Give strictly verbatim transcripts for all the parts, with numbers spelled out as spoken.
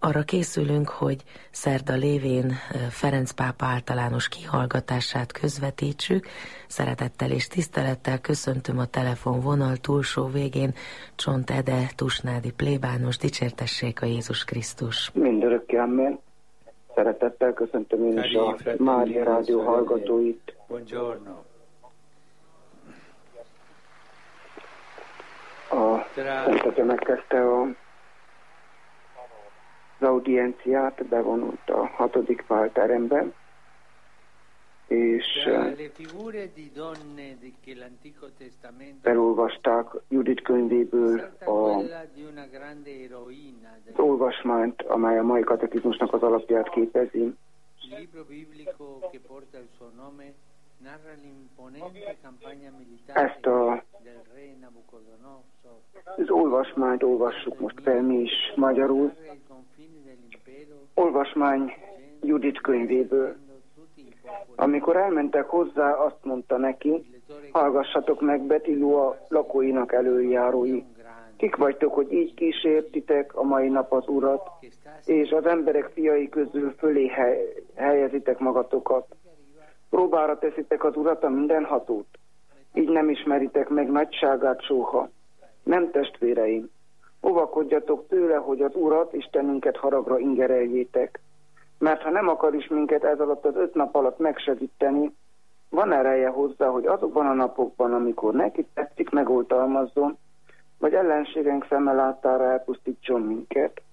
Arra készülünk, hogy szerda lévén Ferenc pápa általános kihallgatását közvetítsük. Szeretettel és tisztelettel köszöntöm a telefonvonal túlsó végén Csont Ede Tusnádi plébános, dicsértessék a Jézus Krisztus. Mindörökké amen. Szeretettel köszöntöm én is a Mária Rádió hallgatóit. Buongiorno. A Szentatja megkezdte a az audienciát, bevonult a hatodik Pál teremben, és felolvasták Judit könyvéből a, az olvasmányt, amely a mai katekizmusnak az alapját képezi. Ezt a, az olvasmányt olvassuk most fel mi is magyarul. Olvasmány Judit könyvéből. Amikor elmentek hozzá, azt mondta neki, hallgassatok meg, Betilua lakóinak előjárói. Kik vagytok, hogy így kísértitek a mai nap az Urat, és az emberek fiai közül fölé hely, helyezitek magatokat. Próbára teszitek az Urat, a mindenhatót. Így nem ismeritek meg nagyságát soha. Nem, testvéreim, óvakodjatok tőle, hogy az Urat, Istenünket haragra ingereljétek. Mert ha nem akar is minket ez alatt az öt nap alatt megsegíteni, van ereje hozzá, hogy azokban a napokban, amikor neki tetszik, megoltalmazzon, vagy ellenségeink szeme láttára elpusztítson minket.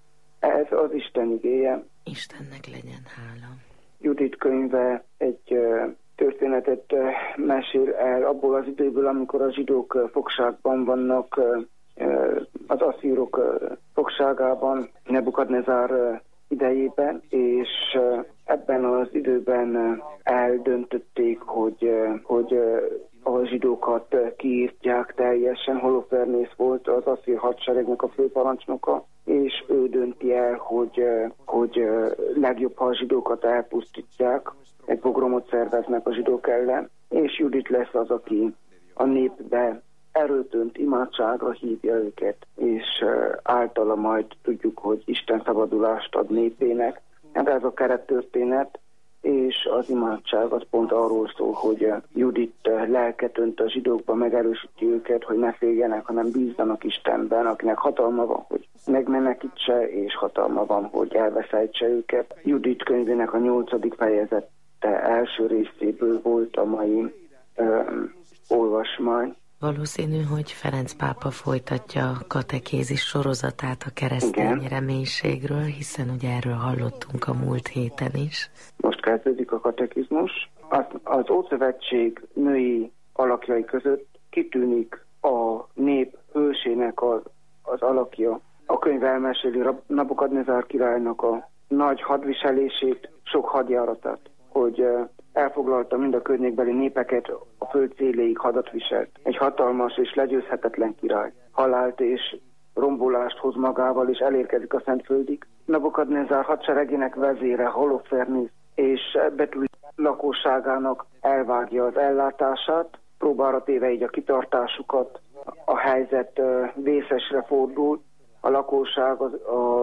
Ez az Isten igéje. Istennek legyen hála. Judit könyve egy uh, történetet uh, mesél el abból az időből, amikor a zsidók uh, fogságban vannak, uh, uh, az asszírok uh, fogságában, Nebukadnezár uh, idejében, és uh, ebben az időben uh, eldöntötték, hogy, uh, hogy uh, a zsidókat uh, kiírtják teljesen. Holofernész volt az asszír hadseregnek a főparancsnoka, és ő dönti el, hogy, uh, hogy uh, legjobb, ha a zsidókat elpusztítják, egy pogromot szerveznek a zsidók ellen, és Judit lesz az, aki a népbe erőtönt imádságra hívja őket, és uh, általa majd tudjuk, hogy Isten szabadulást ad népének. Hát ez a kerettörténet, és az imádság az pont arról szól, hogy uh, Judit uh, lelket önt a zsidókba, megerősíti őket, hogy ne féljenek, hanem bízzanak Istenben, akinek hatalma van, hogy megmenekítse, és hatalma van, hogy elveszejtse őket. Judit könyvének a nyolcadik fejezete első részéből volt a mai um, olvasmány. Valószínű, hogy Ferenc pápa folytatja a katekézis sorozatát a keresztény Igen. reménységről, hiszen ugye erről hallottunk a múlt héten is. Most kezdődik a katekizmus. Az, az Ószövetség női alakjai között kitűnik a nép hősének az, az alakja. A könyv elmeséli Nabukadnezár királynak a nagy hadviselését, sok hadjáratát, hogy elfoglalta mind a környékbeli népeket, a föld széléig hadat viselt. Egy hatalmas és legyőzhetetlen király. Halált és rombolást hoz magával, és elérkezik a Szentföldig. Nabukadnezár hadseregének vezére, Holofernész, és Betül lakosságának elvágja az ellátását, próbára téve így a kitartásukat, a helyzet vészesre fordul, a lakosság az, a,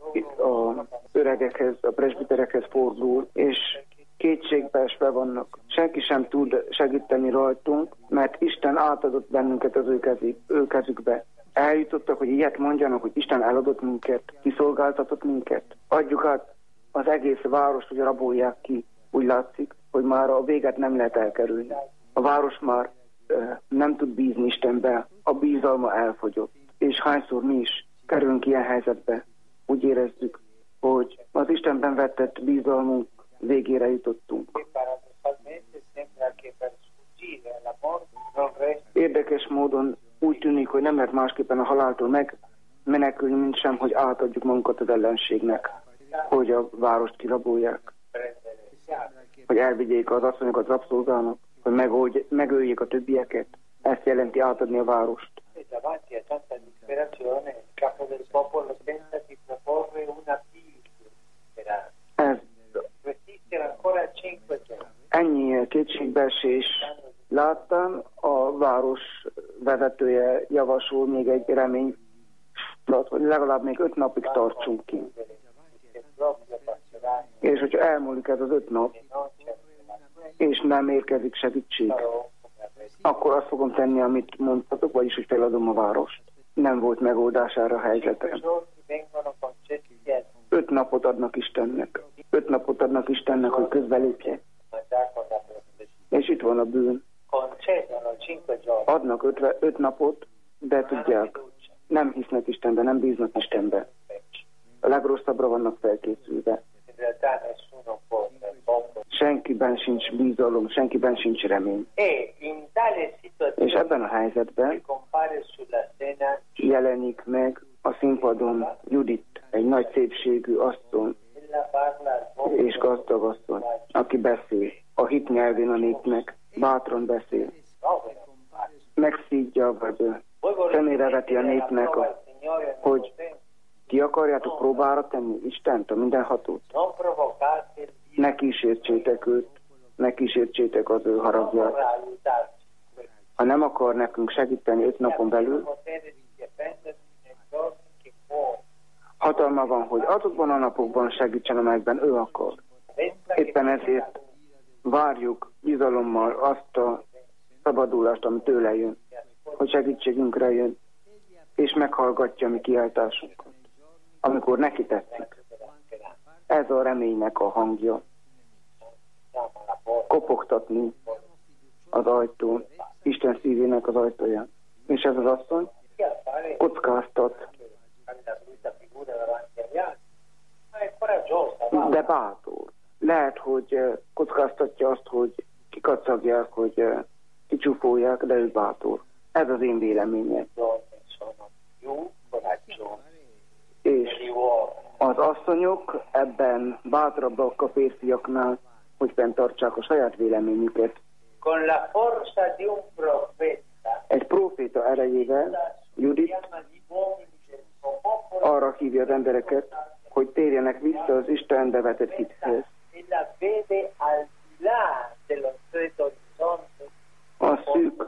a öregekhez, a presbiterekhez fordul, és kétségbeesve vannak. Senki sem tud segíteni rajtunk, mert Isten átadott bennünket az ő, kezük, ő kezükbe. Eljutottak, hogy ilyet mondjanak, hogy Isten eladott minket, kiszolgáltatott minket. Adjuk át az egész várost, hogy rabolják ki. Úgy látszik, hogy már a véget nem lehet elkerülni. A város már e, nem tud bízni Istenbe, a bízalma elfogyott. És hányszor mi is kerülünk ilyen helyzetbe, úgy érezzük, hogy az Istenben vetett bízalmunk végére jutottunk. Érdekes módon úgy tűnik, hogy nem lehet másképpen a haláltól megmenekülni, mint sem, hogy átadjuk magunkat az ellenségnek, hogy a várost kirabolják, hogy elvigyék az asszonyokat rabszolgának, hogy megoldj, megöljék a többieket. Ezt jelenti átadni a várost. Ez ennyi kétségbeesés láttam, a város vezetője javasol még egy remény, hogy legalább még öt napig tartsunk ki. És hogyha elmúlik ez az öt nap, és nem érkezik segítség, akkor azt fogom tenni, amit mondtatok, vagyis, hogy feladom a várost. Nem volt megoldására a helyzetre. Öt napot adnak Istennek. Öt napot adnak Istennek, hogy közbelépje. És itt van a bűn. Adnak öt, öt napot, de tudják, nem hisznek Istenbe, nem bíznak Istenbe. A legrosszabbra vannak felkészülve. Senkiben sincs bízalom, senkiben sincs remény. És ebben a helyzetben jelenik meg a színpadon Judit, egy nagy szépségű asszony és gazdag asszony, aki beszél a hit nyelvén a népnek, bátran beszél. Megszídja, vagy szemére veti a népnek, hogy ti akarjátok próbára tenni Istent, a mindenhatót. Ne kísértsétek őt, ne kísértsétek az ő haragját. Ha nem akar nekünk segíteni öt napon belül, hatalma van, hogy azokban a napokban segítsen, amelyekben ő akar. Éppen ezért várjuk bizalommal azt a szabadulást, ami tőle jön, hogy segítségünkre jön, és meghallgatja mi kiáltásunkat, amikor neki tetszik. Ez a reménynek a hangja. Kopogtatni az ajtón, Isten szívének az ajtóján. És ez az asszony kockáztat, de bátor. Lehet, hogy kockáztatja azt, hogy kikacagják, hogy kicsúfolják, de ő bátor. Ez az én véleményem. És az asszonyok ebben bátrabbak a férfiaknál, hogy fenntartsák a saját véleményüket. Egy próféta erejével Judit arra hívja az embereket, hogy térjenek vissza az Istenbe vetett hithez. A szűk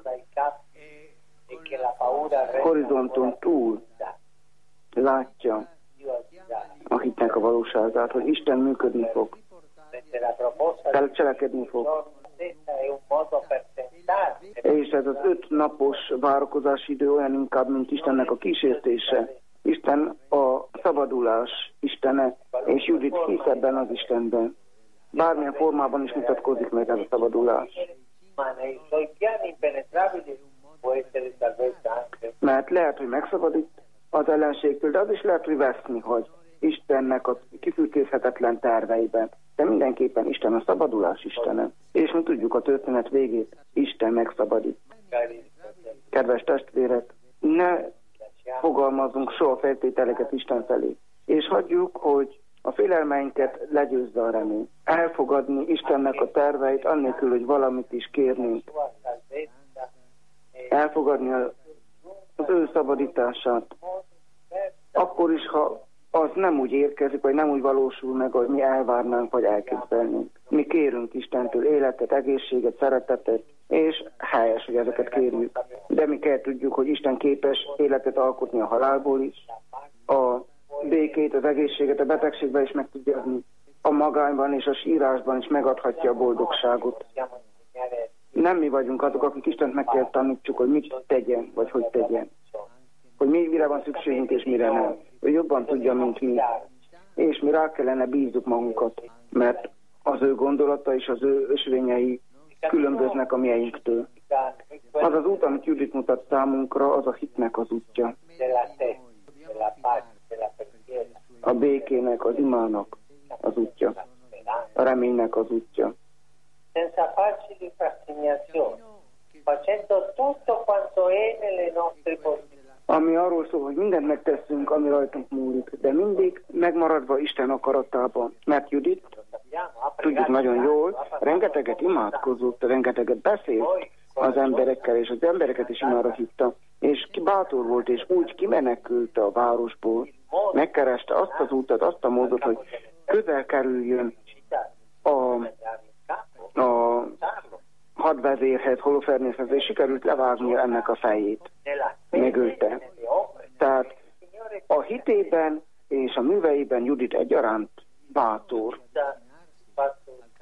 horizonton túl látja a hitnek a valóságát, hogy Isten működni fog, cselekedni fog. És ez az öt napos várakozási idő olyan inkább, mint Istennek a kísértése. Isten a szabadulás Istene, és Judit hisz ebben az Istenben. Bármilyen formában is mutatkozik meg ez a szabadulás. Mert lehet, hogy megszabadít az ellenségtől, de az is lehet, hogy veszni, hogy Istennek a kifürkészhetetlen terveiben. De mindenképpen Isten a szabadulás Istene. És mi tudjuk a történet végét, Isten megszabadít. Kedves testvérek, ne fogalmazunk soha feltételeket Isten felé. És hagyjuk, hogy a félelmeinket legyőzze a remény. Elfogadni Istennek a terveit, annélkül, hogy valamit is kérnénk. Elfogadni az ő szabadítását. Akkor is, ha az nem úgy érkezik, vagy nem úgy valósul meg, hogy mi elvárnánk, vagy elképzelnénk. Mi kérünk Istentől életet, egészséget, szeretetet, és helyes, hogy ezeket kérjük. De mi kell tudjuk, hogy Isten képes életet alkotni a halálból is, a békét, az egészséget a betegségben is meg tudja adni, a magányban és a sírásban is megadhatja a boldogságot. Nem mi vagyunk azok, akik Istent meg kell tanítsuk, hogy mit tegyen, vagy hogy tegyen. Hogy mi, mire van szükségünk, és mire nem. Ő jobban tudja, mint mi. És mi rá kellene bízzuk magunkat, mert az ő gondolata és az ő ösvényei különböznek a mieinktől. Az az út, amit Judit mutat számunkra, az a hitnek az útja. A békének, az imának az útja. A reménynek az útja. Senza facili fascinazioni, facendo tutto quanto è nelle nostre possibilità. Ami arról szól, hogy mindent megteszünk, ami rajtunk múlik, de mindig megmaradva Isten akaratában. Mert Judit, tudjuk nagyon jól, rengeteget imádkozott, rengeteget beszélt az emberekkel, és az embereket is imára hívta. És ki bátor volt, és úgy kimenekült a városból, megkereste azt az útat, azt a módot, hogy közel kerüljön a, a hadvezérhez, Holofernészhez, és sikerült levágnia ennek a fejét. Megölte. Tehát a hitében és a műveiben Judit egyaránt bátor.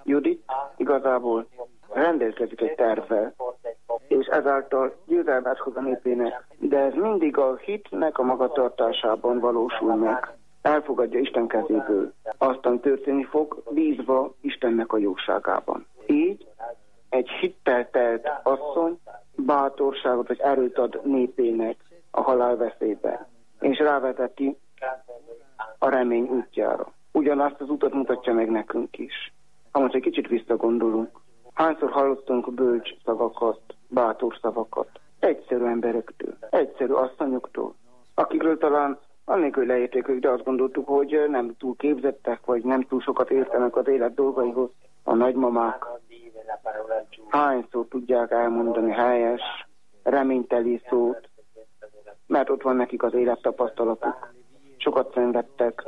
Judit igazából rendelkezik egy tervvel, és ezáltal győzelmet hoz a népének, de ez mindig a hitnek a magatartásában valósul meg. Elfogadja Isten kezéből. Aztán történni fog, bízva Istennek a jóságában. Így egy hittel telt asszony bátorságot vagy erőt ad népének a halálveszélybe, és ráveteti a remény útjára. Ugyanazt az utat mutatja meg nekünk is. Ha most egy kicsit visszagondolunk, hányszor hallottunk bölcs szavakat, bátor szavakat, egyszerű emberektől, egyszerű asszonyoktól, akikről talán annélkül leérték ők, de azt gondoltuk, hogy nem túl képzettek, vagy nem túl sokat értenek az élet dolgaihoz. A nagymamák hányszor tudják elmondani helyes, reményteli szót, mert ott van nekik az élettapasztalatuk. Sokat szenvedtek,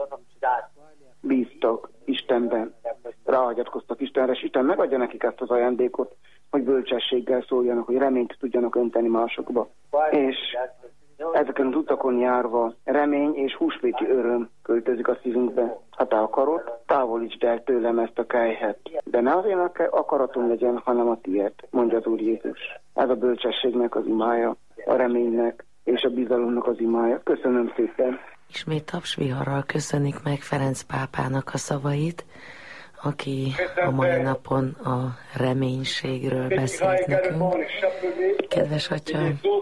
bíztak Istenben, ráhagyatkoztak Istenre, és Isten megadja nekik ezt az ajándékot, hogy bölcsességgel szóljanak, hogy reményt tudjanak önteni másokba. És ezeken az utakon járva remény és húsvéti öröm költözik a szívünkbe. Ha te akarod, távolítsd el tőlem ezt a kelyhet. De ne az én akaratom legyen, hanem a tiéd, mondja az Úr Jézus. Ez a bölcsességnek az imája, a reménynek és a bizalomnak az imája. Köszönöm szépen! Ismét tapsviharral köszönik meg Ferenc pápának a szavait, aki a mai napon a reménységről beszélt nekünk. Kedves atya,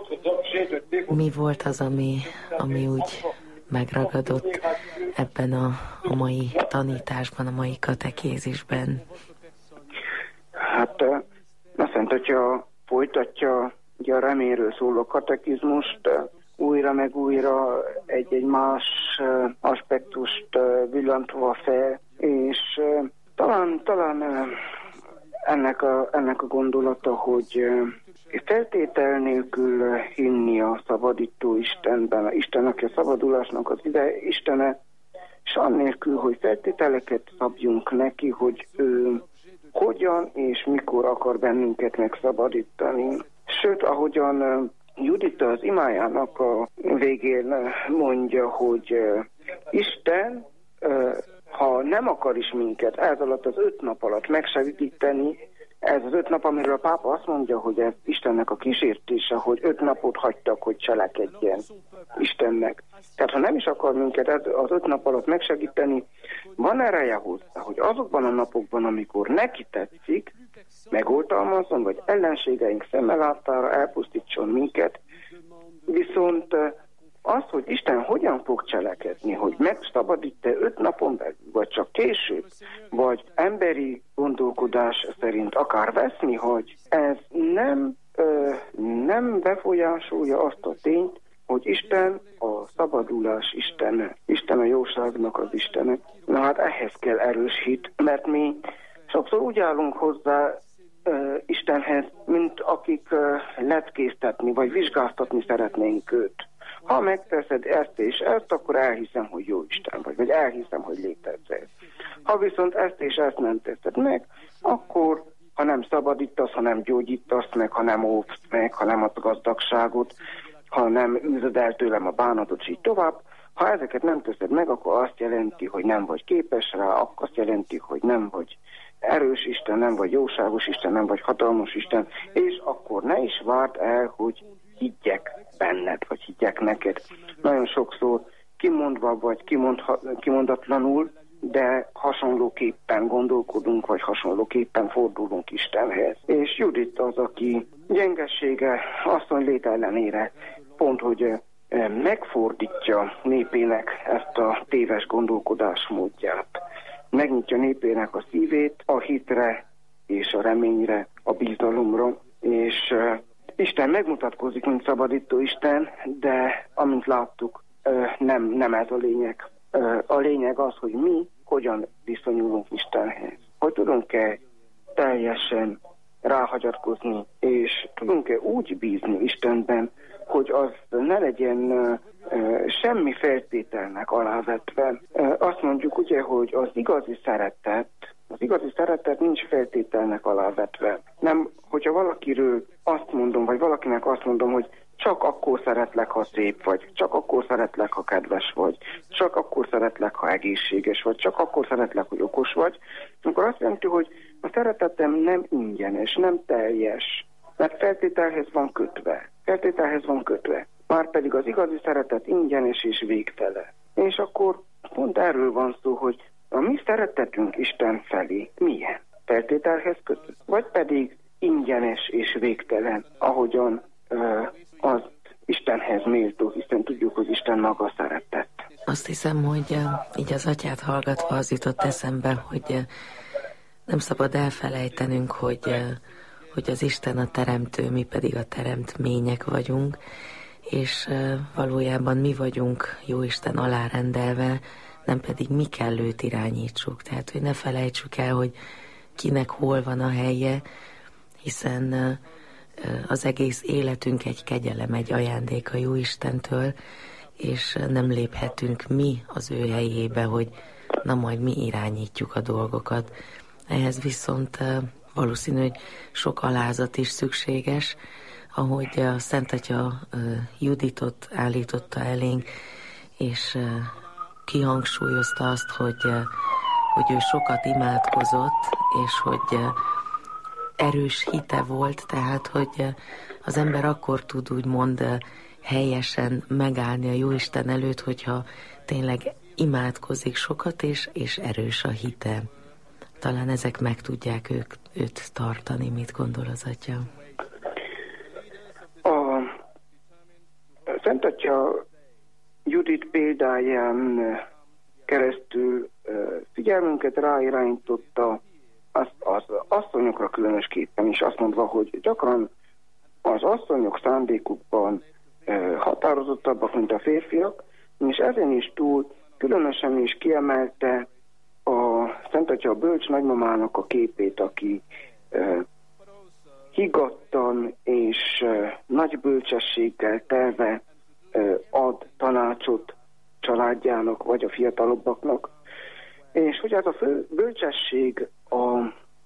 mi volt az, ami, ami úgy megragadott ebben a, a mai tanításban, a mai katekézisben? Hát a Szent Atya folytatja ugye a reményről szóló katekizmust, újra meg újra egy-egy más aspektust villantva fel, és talán, talán ennek, a, ennek a gondolata, hogy feltétel nélkül hinni a szabadító Istenben, Isten, aki a szabadulásnak az ide Istene, és annélkül, hogy feltételeket szabjunk neki, hogy ő hogyan és mikor akar bennünket megszabadítani. Sőt, ahogyan Judita az imájának a végén mondja, hogy Isten, ha nem akar is minket ez alatt az öt nap alatt megsegíteni, ez az öt nap, amiről a pápa azt mondja, hogy ez Istennek a kísértése, hogy öt napot hagytak, hogy cselekedjen Istennek. Tehát ha nem is akar minket ez az öt nap alatt megsegíteni, van ereje hozzá, hogy azokban a napokban, amikor neki tetszik, megoltalmazzon, vagy ellenségeink szemmeláttára elpusztítson minket, viszont az, hogy Isten hogyan fog cselekedni, hogy megszabadít-e öt napon belül, vagy csak később, vagy emberi gondolkodás szerint akár veszni, hogy ez nem, ö, nem befolyásolja azt a tényt, hogy Isten a szabadulás Istene, Isten a jóságnak az Istene. Na hát ehhez kell erős hit, mert mi sokszor úgy állunk hozzá uh, Istenhez, mint akik uh, letkéztetni vagy vizsgáztatni szeretnénk őt. Ha megteszed ezt és ezt, akkor elhiszem, hogy jó Isten vagy, vagy elhiszem, hogy létezel. Ha viszont ezt és ezt nem teszed meg, akkor ha nem szabadítasz, ha nem gyógyítasz meg, ha nem óvsz meg, ha nem adsz gazdagságot, ha nem űzöd el tőlem a bánatot, és így tovább. Ha ezeket nem teszed meg, akkor azt jelenti, hogy nem vagy képes rá, akkor azt jelenti, hogy nem vagy erős Isten, nem vagy jóságos Isten, nem vagy hatalmas Isten, és akkor ne is várd el, hogy higgyek benned, vagy higgyek neked. Nagyon sokszor kimondva vagy kimondha, kimondatlanul, de hasonlóképpen gondolkodunk, vagy hasonlóképpen fordulunk Istenhez. És Judit az, aki gyengessége, asszony lét ellenére pont, hogy megfordítja népének ezt a téves gondolkodásmódját. Megnyitja népének a szívét a hitre és a reményre, a bizalomra, és uh, Isten megmutatkozik, mint szabadító Isten, de amint láttuk, uh, nem, nem ez a lényeg. Uh, a lényeg az, hogy mi hogyan viszonyulunk Istenhez. Hogy tudunk-e teljesen ráhagyatkozni, és tudunk-e úgy bízni Istenben, hogy az ne legyen uh, uh, semmi feltételnek alávetve. Uh, azt mondjuk ugye, hogy az igazi szeretet, az igazi szeretet nincs feltételnek alávetve. Nem, hogyha valakiről azt mondom, vagy valakinek azt mondom, hogy csak akkor szeretlek, ha szép vagy, csak akkor szeretlek, ha kedves vagy, csak akkor szeretlek, ha egészséges vagy, csak akkor szeretlek, hogy okos vagy, akkor azt jelenti, hogy a szeretetem nem ingyenes, nem teljes, mert feltételhez van kötve. Feltételhez van kötve. Márpedig az igazi szeretet ingyenes és végtelen. És akkor pont erről van szó, hogy a mi szeretetünk Isten felé milyen? Feltételhez kötve. Vagy pedig ingyenes és végtelen, ahogyan uh, az Istenhez méltó, hiszen tudjuk, hogy Isten maga szeretett. Azt hiszem, hogy uh, így az atyát hallgatva az jutott eszembe, hogy uh, nem szabad elfelejtenünk, hogy, uh, hogy az Isten a teremtő, mi pedig a teremtmények vagyunk, és uh, valójában mi vagyunk Jóisten alárendelve, nem pedig mi kell őt irányítsuk. Tehát, hogy ne felejtsük el, hogy kinek hol van a helye, hiszen uh, az egész életünk egy kegyelem, egy ajándék a Jóistentől, és nem léphetünk mi az ő helyébe, hogy na majd mi irányítjuk a dolgokat. Ehhez viszont valószínű, hogy sok alázat is szükséges, ahogy a Szent Atya Juditot állította elénk, és kihangsúlyozta azt, hogy, hogy ő sokat imádkozott, és hogy erős hite volt, tehát, hogy az ember akkor tud úgymond helyesen megállni a Jóisten előtt, hogyha tényleg imádkozik sokat, és, és erős a hite. Talán ezek meg tudják ők, őt tartani. Mit gondol az Atya? A Szent Atya Judit példáján keresztül figyelmünket ráirányította az, az asszonyokra különösképpen is, azt mondva, hogy gyakran az asszonyok szándékukban e, határozottabbak, mint a férfiak, és ezen is túl különösen is kiemelte a Szent Atya bölcs nagymamának a képét, aki e, higgadtan és e, nagy bölcsességgel telve e, ad tanácsot családjának vagy a fiatalobbaknak, és hogy ez a fő bölcsesség a,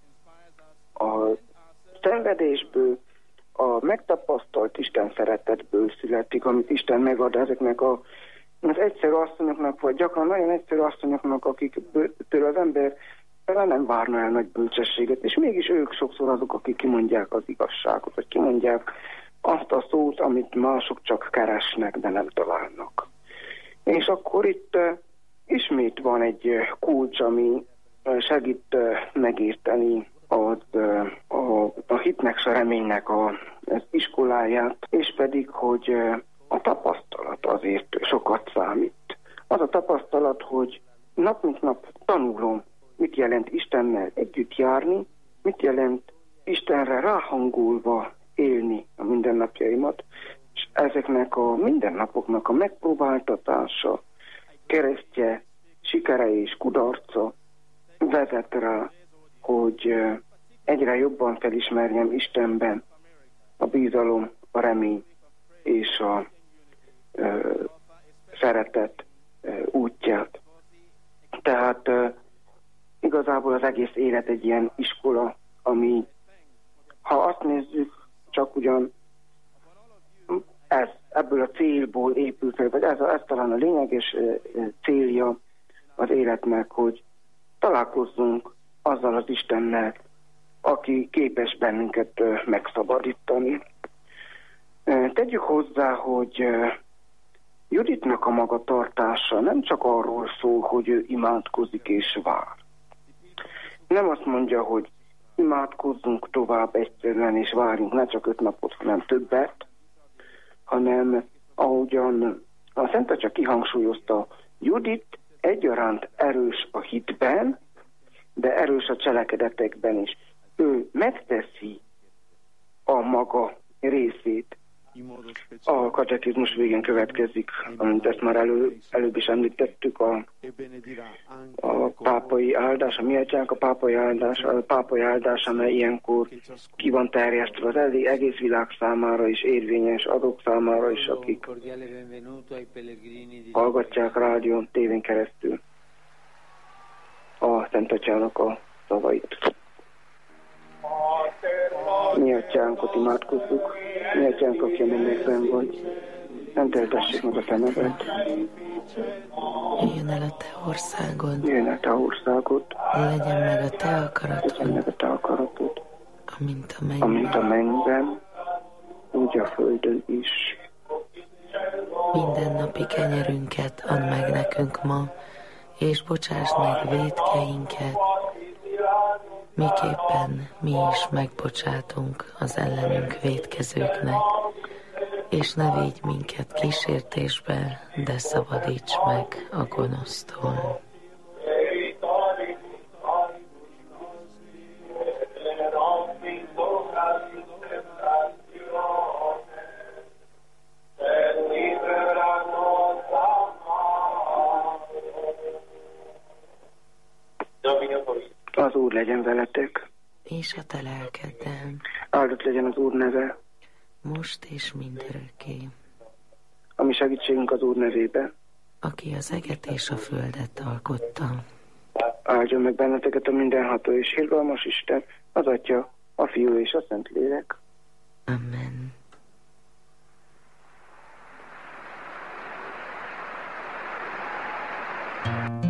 a szenvedésből, a megtapasztalt Isten szeretetből születik, amit Isten megad ezeknek a, az egyszerű asszonyoknak, vagy gyakran nagyon egyszerű asszonyoknak, akiktől az ember talán nem várna el nagy bölcsességet, és mégis ők sokszor azok, akik kimondják az igazságot, vagy kimondják azt a szót, amit mások csak keresnek, de nem találnak. És akkor itt uh, ismét van egy uh, kulcs, ami uh, segít uh, megérteni az, uh, a, a hitnek, a reménynek a, az iskoláját, és pedig, hogy uh, a tapasztalat azért sokat számít. Az a tapasztalat, hogy nap mint nap tanulom, mit jelent Istennel együtt járni, mit jelent Istenre ráhangolva élni a mindennapjaimat, és ezeknek a mindennapoknak a megpróbáltatása, keresztje, sikere és kudarca vezet rá, hogy egyre jobban felismerjem Istenben a bizalom, a remény és a ö, szeretet ö, útját. Tehát ö, igazából az egész élet egy ilyen iskola, ami, ha azt nézzük, csak ugyan ez, ebből a célból épül fel, vagy ez, ez talán a lényeges célja az életnek, hogy találkozzunk azzal az Istennel, aki képes bennünket megszabadítani. Tegyük hozzá, hogy Juditnak a magatartása nem csak arról szól, hogy ő imádkozik és vár. Nem azt mondja, hogy imádkozzunk tovább egyszerűen és várjunk ne csak öt napot, hanem többet, hanem ahogyan a Szent Atya kihangsúlyozta, Judit egyaránt erős a hitben, de erős a cselekedetekben is. Ő megteszi a maga részét. A katekizmus végén következik, amit ezt már elő, előbb is említettük, a, a pápai áldás, a mi atyánk, a pápai áldás, a pápai áldás, amely ilyenkor ki van terjesztve az egész világ számára is, érvényes azok számára is, akik hallgatják rádión, tévén keresztül a Szent Atyának a szavait. Mi atyánkot imádkozzuk, mi atyánk, aki a mennyekben vagy, szenteltessék meg a te neved. Jöjjön el a te országod. Jöjjön el te országod. Legyen meg a te akaratod. Legyen meg a te akaratod. Amint a mennyben. Amint a mennyben, úgy a földön is. Mindennapi kenyerünket add meg nekünk ma, és bocsásd meg vétkeinket, miképpen mi is megbocsátunk az ellenünk vétkezőknek, és ne védj minket kísértésbe, de szabadíts meg a gonosztól. Az Úr legyen veletek. És a te lelkeddel. Áldott legyen az Úr neve. Most és mindörökké. A mi segítségünk az Úr nevébe. Aki az eget és a földet alkotta. Áldjon meg benneteket a mindenható és irgalmas Isten, az Atya, a Fiú és a Szentlélek. Amen. Thank you.